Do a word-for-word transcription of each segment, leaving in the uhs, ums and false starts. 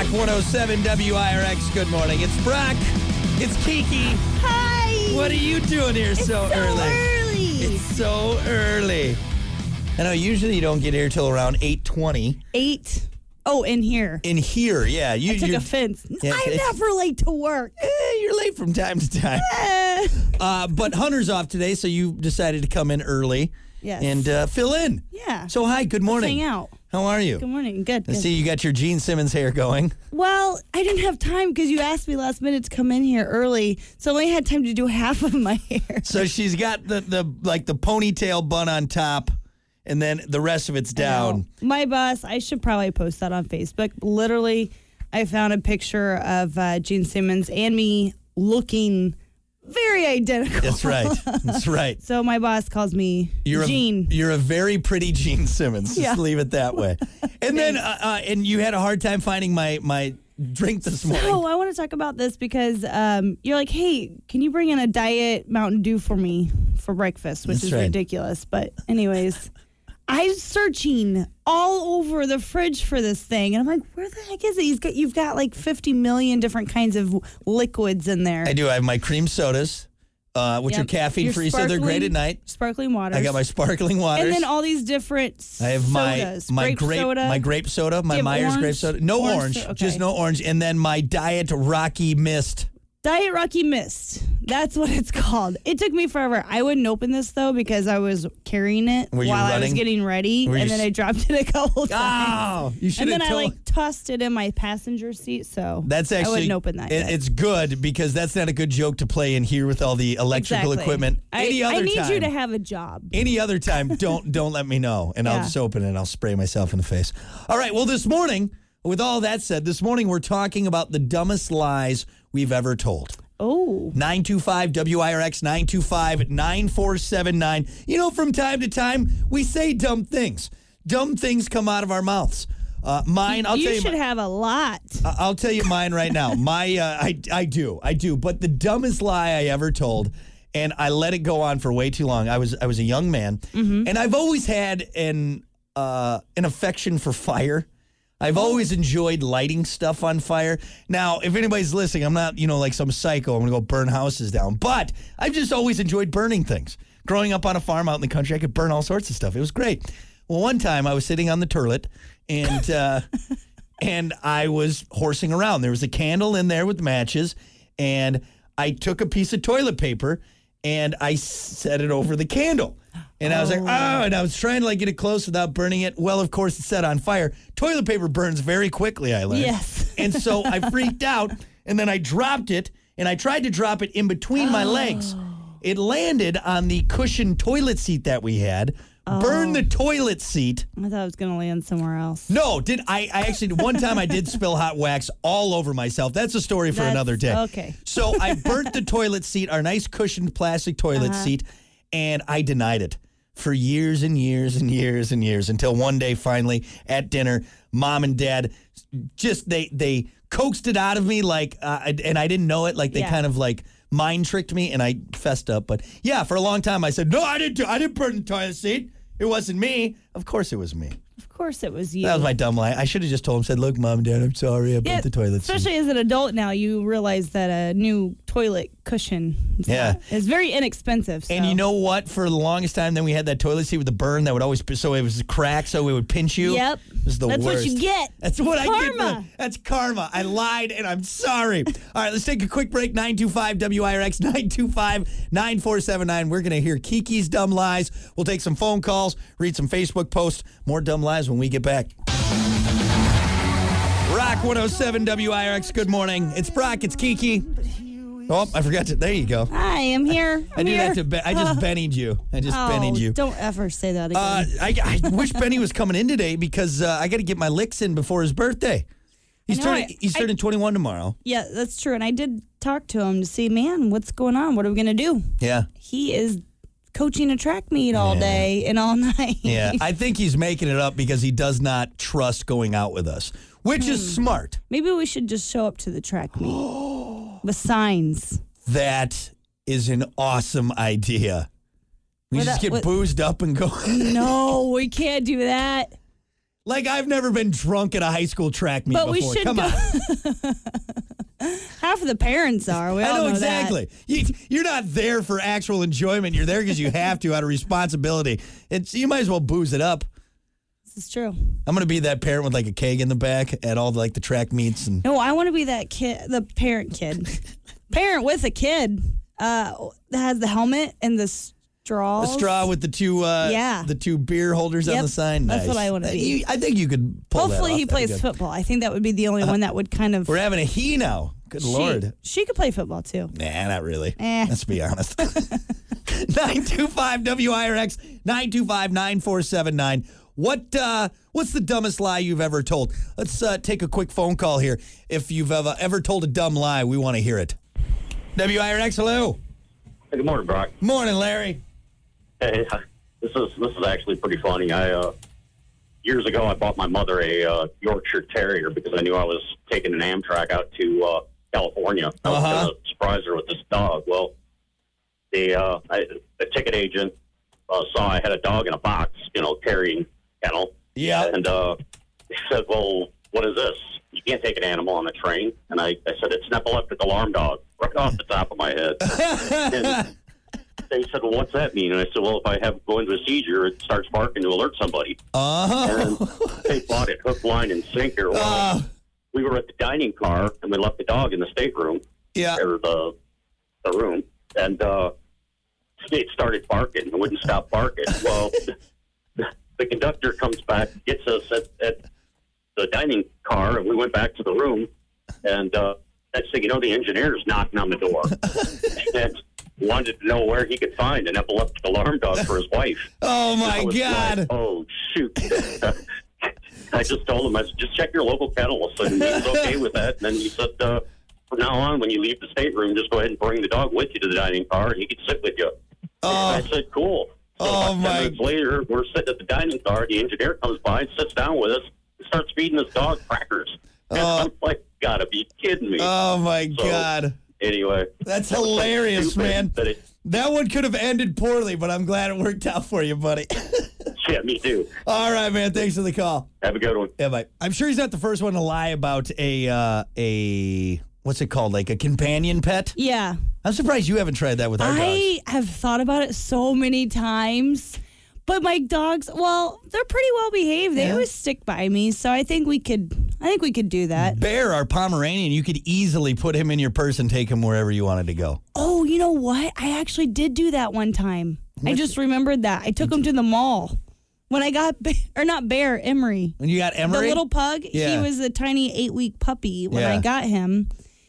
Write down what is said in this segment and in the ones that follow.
one oh seven W I R X. Good morning. It's Brock. It's Kiki. Hi. What are you doing here It's so, so early? early. It's so early. I know usually you don't get here till around eight twenty. Eight. Oh, in here. In here, yeah. You, I took you're- offense. Yeah, I'm it's- never late to work. Eh, you're late from time to time. Eh. Uh, but Hunter's off today, so you decided to come in early. Yes. And uh, fill in. Yeah. So, hi, good morning. Hang out. How are you? Good morning. Good. I good. see you got your Gene Simmons hair going. Well, I didn't have time because you asked me last minute to come in here early, so I only had time to do half of my hair. So she's got the, the like the ponytail bun on top, and then the rest of it's down. My boss, I should probably post that on Facebook. Literally, I found a picture of uh, Gene Simmons and me looking very identical. That's right. That's right. So my boss calls me You're Gene. A, you're a very pretty Gene Simmons. Just Yeah. leave it that way. And then, uh, uh, and you had a hard time finding my my drink this morning. So I want to talk about this because um, you're like, hey, can you bring in a diet Mountain Dew for me for breakfast, which That's is right. ridiculous. But anyways, I'm searching all over the fridge for this thing, and I'm like, where the heck is it? He's got, you've got like fifty million different kinds of liquids in there. I do. I have my cream sodas, uh, which Yep. are caffeine Your free, so they're great sparkling- at night. Sparkling waters. I got my sparkling waters. and then all these different I have my sodas. my grape, grape soda. my grape soda, Do my you have Myers grape orange? soda. No Orange orange, so- okay. just no orange, and then my Diet Rocky Mist. Diet Rocky Mist. That's what it's called. It took me forever. I wouldn't open this, though, because I was carrying it Were you while I was running? getting ready, Were you and then s- I dropped it a couple times. Oh, you should and have then I, told. like, tossed it in my passenger seat, so That's actually I wouldn't open that it- yet. It's good because that's not a good joke to play in here with all the electrical Exactly. equipment. I, Any other I need time, you to have a job. any other time, don't don't let me know, and I'll Yeah. just open it and I'll spray myself in the face. All right. Well, this morning, with all that said, this morning we're talking about the dumbest lies we've ever told. Oh. nine two five W I R X, nine two five, nine four seven nine. You know, from time to time, we say dumb things. Dumb things come out of our mouths. Uh, mine, I'll you tell you. should mi- have a lot. I- I'll tell you mine right now. My, uh, I, I do, I do. But the dumbest lie I ever told, and I let it go on for way too long. I was, I was a young man, Mm-hmm. and I've always had an, uh, an affection for fire. I've always enjoyed lighting stuff on fire. Now, if anybody's listening, I'm not, you know, like some psycho. I'm going to go burn houses down. But I've just always enjoyed burning things. Growing up on a farm out in the country, I could burn all sorts of stuff. It was great. Well, one time I was sitting on the toilet, and uh, and I was horsing around. There was a candle in there with matches, and I took a piece of toilet paper, and I set it over the candle. And I was like, oh, and I was trying to like get it close without burning it. Well, of course, it's set on fire. Toilet paper burns very quickly, I learned. Yes. And so I freaked out, and then I dropped it, and I tried to drop it in between my legs. It landed on the cushioned toilet seat that we had, burned the toilet seat. I thought it was going to land somewhere else. No, did I, I actually, one time I did spill hot wax all over myself. That's a story for That's- another day. okay. So I burnt the toilet seat, our nice cushioned plastic toilet Uh-huh. seat, and I denied it for years and years and years and years until one day finally at dinner, mom and dad just, they, they coaxed it out of me like, uh, and I didn't know it. Like they Yeah. kind of like mind tricked me and I fessed up. But yeah, for a long time I said, no, I didn't do, I didn't burn the toilet seat. It wasn't me. Of course it was me. Of course it was you. That was my dumb lie. I should have just told him, said, look, mom and dad, I'm sorry. I burnt Yeah, the toilet seat. especially as an adult now, you realize that a new toilet cushion is Yeah. not- is very inexpensive. And so. you know what? For the longest time, then we had that toilet seat with the burn that would always, so it was cracked, so it would pinch you. Yep. It was the That's worst. what you get. That's what I get. Karma. For, that's karma. I lied, and I'm sorry. All right, let's take a quick break. nine two five W I R X, nine two five, nine four seven nine. We're going to hear Kiki's dumb lies. We'll take some phone calls, read some Facebook posts. More dumb lies when we get back. Rock one oh seven W I R X. Good morning. It's Brock. It's Kiki. Oh, I forgot to. There you go. Hi, I'm here. I I'm do here. that to. Be, I just Bennied you. I just oh, Bennied you. Don't ever say that again. Uh, I, I wish Benny was coming in today because uh, I got to get my licks in before his birthday. He's know, turning. I- he's turning twenty-one tomorrow. yeah, that's true. And I did talk to him to see, man, what's going on? What are we going to do? Yeah. He is coaching a track meet all Yeah. day and all night. Yeah. I think he's making it up because he does not trust going out with us, which Hmm. is smart. Maybe we should just show up to the track meet with signs. That is an awesome idea. We What just a- get what- boozed up and go. No, we can't do that. Like I've never been drunk at a high school track meet But before. we should Come go. on. Half of the parents are. We all I know, know exactly. You, you're not there for actual enjoyment. You're there because you have to out of responsibility. It's you might as well booze it up. This is true. I'm gonna be that parent with like a keg in the back at all the, like the track meets and. No, I want to be that kid, the parent kid, parent with a kid uh, that has the helmet and the straw. A straw with the two, uh, Yeah. the two beer holders on Yep, the sign. that's Nice. what I wanna be. You- I think you could pull that Hopefully off. he That'd be plays good. football. I think that would be the only one that would kind of. We're having a he now. Good she, Lord. She could play football too. Nah, not really. Eh. Let's be honest. nine two five W I R X, nine two five, nine four seven nine. What, uh, what's the dumbest lie you've ever told? Let's uh, take a quick phone call here. If you've ever, ever told a dumb lie, we want to hear it. W I R X, hello. Hey, good morning, Brock. Morning, Larry. Hey, this is this is actually pretty funny. I uh, years ago I bought my mother a uh, Yorkshire Terrier because I knew I was taking an Amtrak out to uh, California. I was Uh-huh. going to surprise her with this dog. Well, the uh, I, the ticket agent uh, saw I had a dog in a box, you know, carrying kennel, Yeah. and uh, he said, "Well, what is this? You can't take an animal on the train." And I, I said, "It's an epileptic alarm dog," right off the top of my head. And they said, "Well, what's that mean?" And I said, "Well, if I have go into a seizure, it starts barking to alert somebody." Uh-huh. And they bought it hook, line, and sinker. Well, Uh, we were at the dining car, and we left the dog in the stateroom, yeah. or the the room, and uh, it started barking. It wouldn't stop barking. Well, the conductor comes back, gets us at, at the dining car, and we went back to the room, and uh, next thing you know, the engineer's knocking on the door. and wanted to know where he could find an epileptic alarm dog for his wife. Oh, my I was God. like, oh, shoot. I just told him, I said, just check your local kennel. So he was okay with that. And then he said, uh, from now on, when you leave the stateroom, just go ahead and bring the dog with you to the dining car, and he can sit with you. Oh. And I said, cool. So Oh, about my- ten minutes later, we're sitting at the dining car. The engineer comes by and sits down with us and starts feeding his dog crackers. And Oh. I'm like, gotta be kidding me. Oh, my So, God. Anyway. That's that was so hilarious, stupid man. that it- That one could have ended poorly, but I'm glad it worked out for you, buddy. yeah, me too. All right, man. Thanks for the call. Have a good one. Yeah, bye. I'm sure he's not the first one to lie about a uh, a what's it called, like a companion pet. Yeah. I'm surprised you haven't tried that with our dogs. I have thought about it so many times, but my dogs, well, they're pretty well behaved. They Yeah. always stick by me, so I think we could. I think we could do that. Bear, our Pomeranian, you could easily put him in your purse and take him wherever you wanted to go. Oh, you know what? I actually did do that one time. I just remembered that. I took him to the mall when I got, Ba- or not Bear, Emery. When you got Emery, The little pug, Yeah. he was a tiny eight week puppy when Yeah. I got him.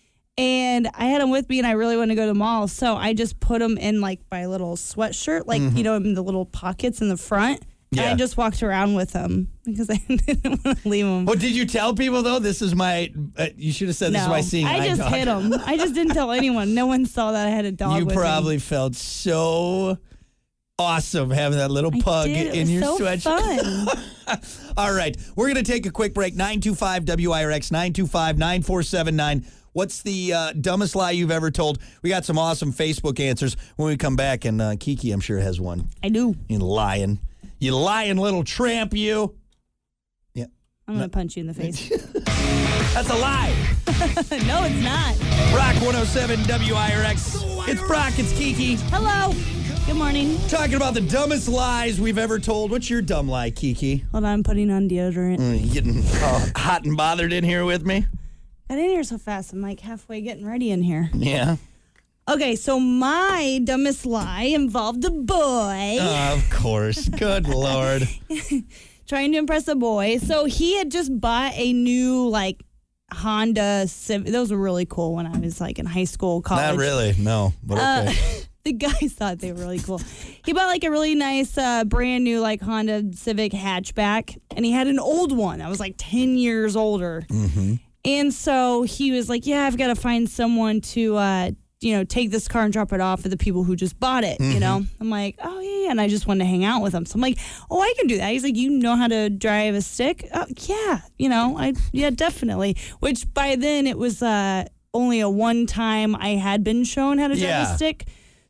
And I had him with me and I really wanted to go to the mall. So I just put him in like my little sweatshirt, like, you know, in the little pockets in the front. Yeah. And I just walked around with him because I didn't want to leave him. Well, did you tell people though? This is my. Uh, you should have said this is No, my seeing I eye just dog. hit him. I just didn't tell anyone. No one saw that I had a dog You with probably me. felt so awesome having that little I pug did. It in was your so sweatshirt. fun. All right, we're gonna take a quick break. nine two five W I R X, nine two five, nine four seven nine. What's the uh, dumbest lie you've ever told? We got some awesome Facebook answers when we come back, and uh, Kiki, I'm sure, has one. I do. You lying, you lying little tramp, you. Yeah, I'm going to punch you in the face. that's a lie. No, it's not. Brock one oh seven W I R X. It's Brock. It's Kiki. Hello. Good morning. Talking about the dumbest lies we've ever told. What's your dumb lie, Kiki? Hold on, I'm putting on deodorant. Mm, you getting all hot and bothered in here with me? Got in here so fast. I'm like halfway getting ready in here. Yeah. Okay, so my dumbest lie involved a boy Of course. Good Lord. trying to impress a boy. So he had just bought a new like Honda Civic. Those were really cool when I was like in high school, college. Not really. No. But Uh, okay. the guys thought they were really cool. He bought like a really nice, uh, brand new like Honda Civic hatchback, and he had an old one that was like ten years older. Mm-hmm. And so he was like, "Yeah, I've got to find someone to, uh, you know, take this car and drop it off for the people who just bought it." Mm-hmm. You know, I'm like, "Oh yeah," yeah, and I just wanted to hang out with him. So I'm like, "Oh, I can do that." He's like, "You know how to drive a stick?" Oh, yeah, you know, I yeah, definitely. Which by then it was uh, only a one time I had been shown how to drive Yeah. a stick.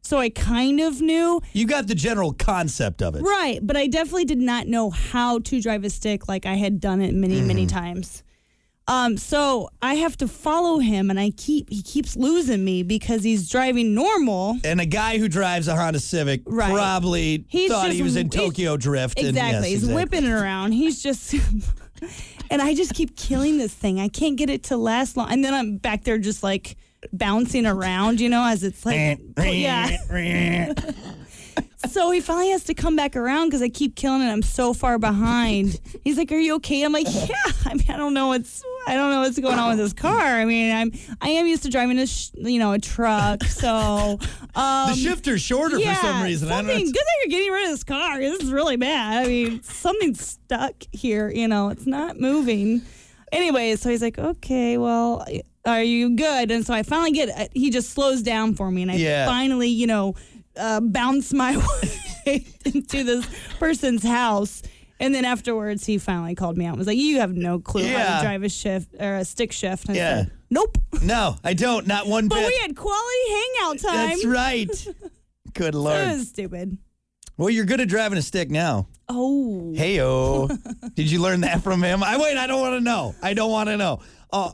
So I kind of knew. You got the general concept of it. Right, but I definitely did not know how to drive a stick like I had done it many, mm-hmm. many times. Um, so I have to follow him, and I keep he keeps losing me because he's driving normal. And a guy who drives a Honda Civic right. probably he's thought just, he was in Tokyo Drift. Exactly, and yes, he's exactly. whipping it around. He's just, and I just keep killing this thing. I can't get it to last long, and then I'm back there just like bouncing around, you know, as it's like, yeah. So he finally has to come back around because I keep killing it. I'm so far behind. He's like, "Are you okay?" I'm like, "Yeah." I mean, I don't know what's I don't know what's going on with this car. I mean, I'm I am used to driving a sh- you know a truck, so um, the shifter's shorter yeah, for some reason. Something, I don't know. good thing you're getting rid of this car. This is really bad. I mean, something's stuck here. You know, it's not moving. Anyway, so he's like, "Okay, well, are you good?" And so I finally get. He just slows down for me, and I yeah. finally, you know. Uh, bounce my way into this person's house, and then afterwards he finally called me out and was like, "You have no clue yeah. how to drive a shift or a stick shift." And I yeah. said, "Nope." No, I don't. Not one but bit. But we had quality hangout time. That's right. Good Lord. So it was stupid. Well, you're good at driving a stick now. Oh. Hey-o. Did you learn that from him? I wait. I don't want to know. I don't want to know. Oh.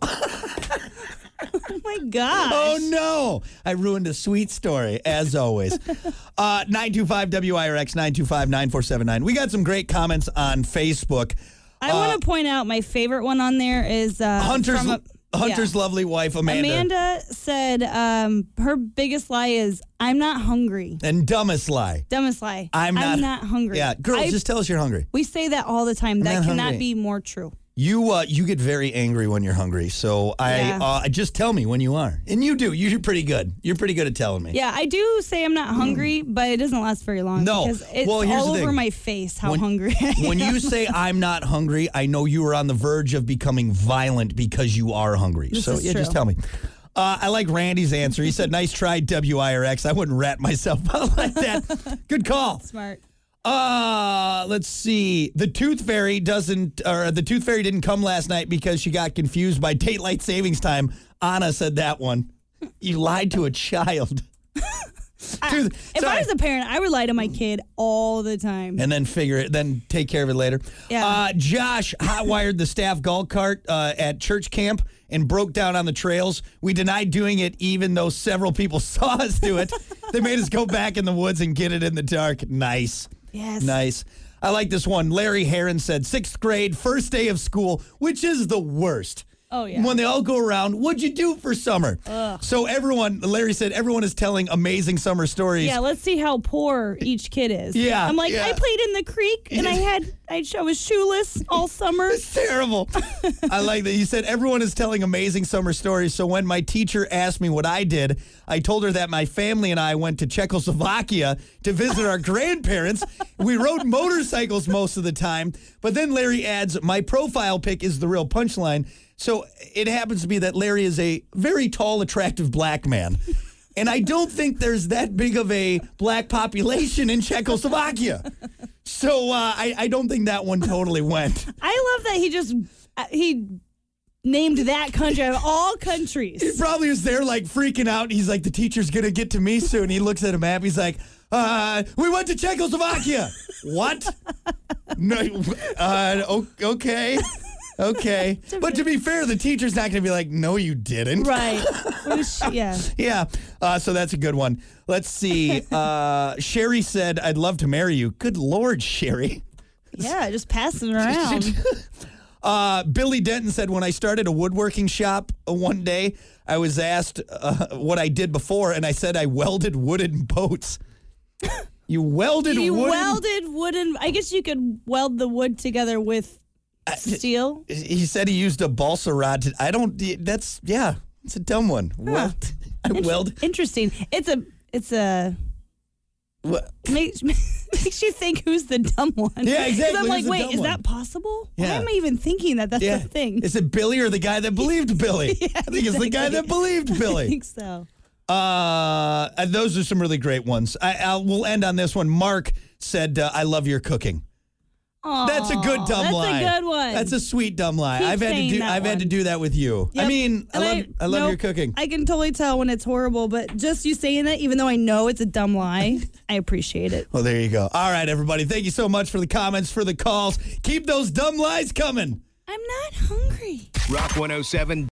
Oh, my gosh. Oh, no. I ruined a sweet story, as always. uh, nine two five W I R X, nine two five, nine four seven nine. We got some great comments on Facebook. I uh, want to point out my favorite one on there is uh, Hunter's, from a, Hunter's yeah. lovely wife, Amanda. Amanda said um, her biggest lie is, "I'm not hungry." And dumbest lie. Dumbest lie. I'm not, I'm not hungry. Yeah, girls, I, just tell us you're hungry. We say that all the time. I'm that cannot hungry. be more true. You uh, you get very angry when you're hungry, so I Yeah. uh, just tell me when you are, and you do. You're pretty good. You're pretty good at telling me. Yeah, I do say I'm not hungry, but it doesn't last very long. No. Because it's Well, here's all the over thing. my face how When- hungry I am. When you say I'm not hungry, I know you are on the verge of becoming violent because you are hungry. This so is yeah, true. just tell me. Uh, I like Randy's answer. He said, "Nice try, W I R X." I wouldn't rat myself out like that. Good call. Smart. Uh, let's see. The Tooth Fairy doesn't, or the Tooth Fairy didn't come last night because she got confused by daylight savings time. Anna said that one. You lied to a child. Dude, If sorry. I was a parent, I would lie to my kid all the time. And then figure it, then take care of it later. Yeah. Uh, Josh hotwired the staff golf cart uh, at church camp and broke down on the trails. We denied doing it even though several people saw us do it. They made us go back in the woods and get it in the dark. Nice. Yes. Nice. I like this one. Larry Heron said, sixth grade, first day of school, which is the worst. Oh, yeah. When they all go around, what'd you do for summer? Ugh. So everyone, Larry said, everyone is telling amazing summer stories. Yeah, let's see how poor each kid is. Yeah, I'm like, yeah. I played in the creek and I had, I, I was shoeless all summer. It's terrible. I like that. You said everyone is telling amazing summer stories. So when my teacher asked me what I did, I told her that my family and I went to Czechoslovakia to visit our grandparents. We rode motorcycles most of the time. But then Larry adds, my profile pic is the real punchline. So it happens to be that Larry is a very tall, attractive black man. And I don't think there's that big of a black population in Czechoslovakia. So uh, I, I don't think that one totally went. I love that he just, uh, he named that country out of all countries. He probably was there like freaking out. He's like, the teacher's going to get to me soon. He looks at a map. He's like, uh, we went to Czechoslovakia. What? No. Uh, o- okay. Okay. But to be fair, the teacher's not going to be like, no, you didn't. Right. It was- yeah. Yeah. Uh, so that's a good one. Let's see. Uh, Sherry said, I'd love to marry you. Good Lord, Sherry. Yeah, just passing around. Uh, Billy Denton said, when I started a woodworking shop uh, one day, I was asked uh, what I did before, and I said I welded wooden boats. You welded You wooden... welded wooden. I guess you could weld the wood together with steel. He said he used a balsa rod. To, I don't... That's... Yeah. It's a dumb one. Weld, I Int- weld... Interesting. It's a. It's a. What? Makes, makes you think who's the dumb one. Yeah, exactly. 'Cause I'm Who's like, the wait, dumb is one? that possible? Why Yeah. am I even thinking that that's Yeah. a thing? Is it Billy or the guy that believed Billy? Yeah, I think it's the guy exactly. that believed I Billy. think so. Uh, and those are some really great ones. I, I'll, we'll end on this one. Mark said, uh, I love your cooking. That's a good dumb that's lie. That's a good one. That's a sweet dumb lie. Keep I've had to saying do. that I've had to one. do that with you. I Yep. mean, I And love. I, love nope, your cooking. I can totally tell when it's horrible, but just you saying that, even though I know it's a dumb lie, I appreciate it. Well, there you go. All right, everybody. Thank you so much for the comments, for the calls. Keep those dumb lies coming. I'm not hungry. Rock one oh seven